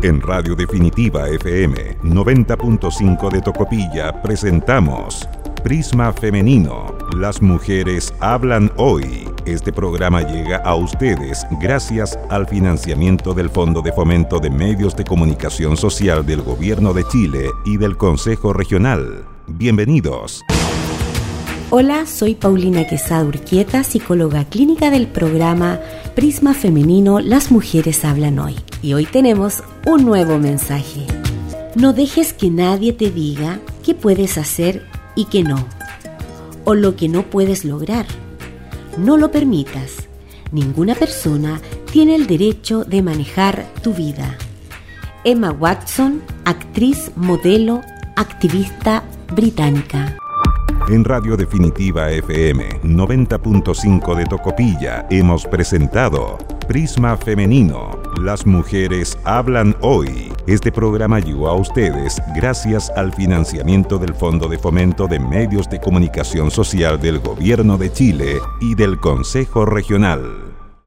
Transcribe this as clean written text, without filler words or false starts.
En Radio Definitiva FM 90.5 de Tocopilla presentamos Prisma Femenino. Las mujeres hablan hoy. Este programa llega a ustedes gracias al financiamiento del Fondo de Fomento de Medios de Comunicación Social del Gobierno de Chile y del Consejo Regional. Bienvenidos. Hola, soy Paulina Quesada Urquieta, psicóloga clínica del programa Prisma Femenino, Las Mujeres Hablan Hoy. Y hoy tenemos un nuevo mensaje. No dejes que nadie te diga qué puedes hacer y qué no, o lo que no puedes lograr. No lo permitas. Ninguna persona tiene el derecho de manejar tu vida. Emma Watson, actriz, modelo, activista británica. En Radio Definitiva FM 90.5 de Tocopilla hemos presentado Prisma Femenino. Las mujeres hablan hoy. Este programa llegó a ustedes gracias al financiamiento del Fondo de Fomento de Medios de Comunicación Social del Gobierno de Chile y del Consejo Regional.